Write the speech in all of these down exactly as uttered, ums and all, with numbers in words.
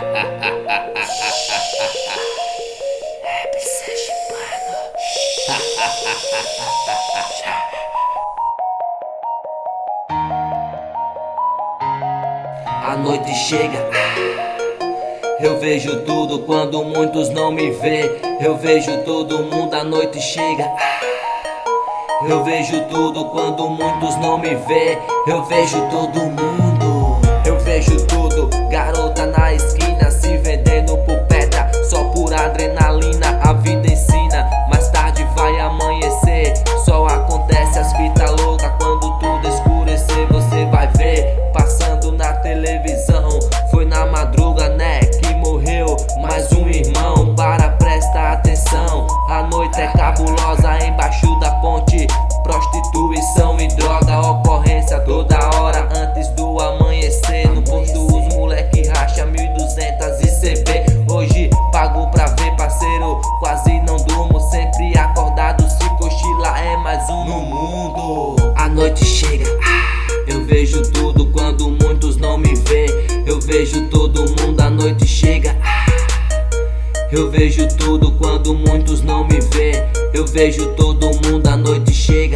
A noite chega, eu vejo tudo quando muitos não me vê. Eu vejo todo mundo, a noite chega. Eu vejo tudo quando muitos não me vê. Eu vejo todo mundo. Eu vejo tudo, garota na esquina se vendendo por pedra, só por adrenalina. A vida ensina, mais tarde vai amanhecer. Só acontece as fitas loucas quando tudo escurecer. Você vai ver, passando na televisão, foi na madruga, né, que morreu mais um irmão. Para, presta atenção, a noite é cabulosa embaixo da ponte. Prostituição e droga, ocorrência toda hora antes do amanhecer. No posto os moleque racha mil e duzentos I C B. Hoje pago pra ver, parceiro, quase não durmo, sempre acordado. Se cochila é mais um no mundo. A noite chega, eu vejo tudo quando muitos não me vê. Eu vejo todo mundo, a noite chega. Eu vejo tudo quando muitos não me vê. Eu vejo todo mundo, a noite chega.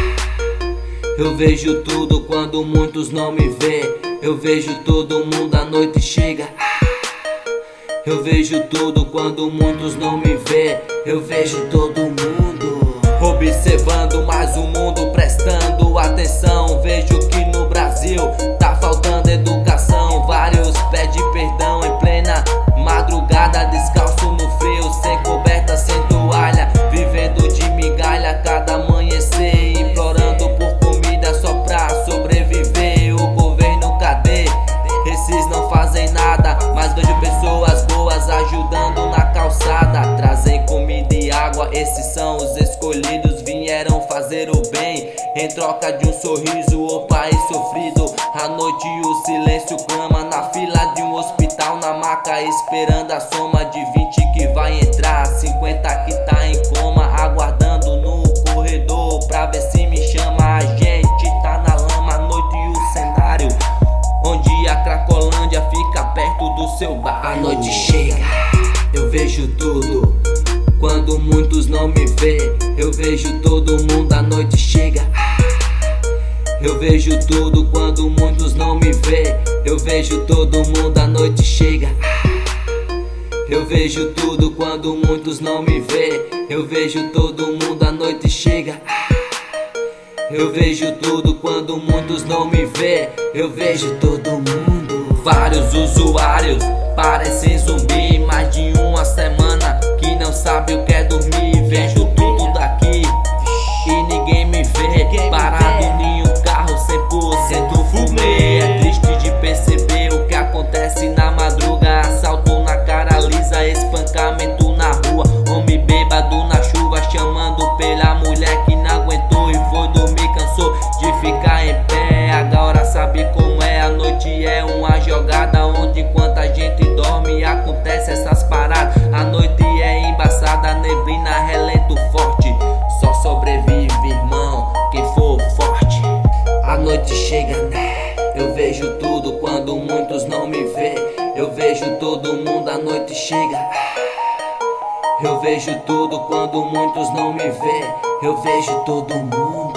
Eu vejo tudo quando muitos não me vê. Eu vejo todo mundo, a noite chega. Eu vejo tudo quando muitos não me vê. Eu vejo todo mundo. Observando mais o mundo, prestando atenção. Vejo que no Brasil tá faltando educação. Vários pedem perdão em plena madrugada, descalço no frio, sem coberta, sem toalha, vivendo de migalha cada amanhecer, implorando por comida só pra sobreviver. O governo cadê? Esses não fazem nada, mas vejo pessoas boas ajudando na calçada. Trazem comida e água, esses são os escolhidos, vieram fazer o bem em troca de um sorriso. O país sofrido, à noite o silêncio clama na fila de um hospital, na maca esperando a soma de vinte que vai entrar, cinquenta que tá em coma, aguardando no corredor pra ver se me chama. A gente tá na lama, à noite e o cenário onde a Cracolândia fica perto do seu bar. A noite chega, eu vejo tudo quando muitos não me vê. Eu vejo todo mundo, a noite chega. Eu vejo tudo quando muitos não me vê. Eu vejo todo mundo, a noite chega. Eu vejo tudo quando muitos não me vê. Eu vejo todo mundo, a noite chega. Eu vejo tudo quando muitos não me vê. Eu vejo todo mundo. Vários usuários parecem zumbi, mais de uma semana que não sabe o que é dormir. Vejo tudo daqui e ninguém me vê, parado em um carro cem por cento fumê. É triste de perceber o que acontece na madruga, assalto na cara lisa, espancamento na rua, homem bêbado na chuva chamando pela mulher que não aguentou e foi dormir, cansou de ficar em pé. Agora sabe como é, a noite é uma jogada onde enquanto a gente dorme acontece essas paradas. A noite é embaçada, neblina, relento forte, só sobrevive, irmão, quem for forte. A noite chega, né? Eu vejo tudo quando muitos não me vê. Eu vejo todo mundo, a noite chega. Eu vejo tudo quando muitos não me vê. Eu vejo todo mundo.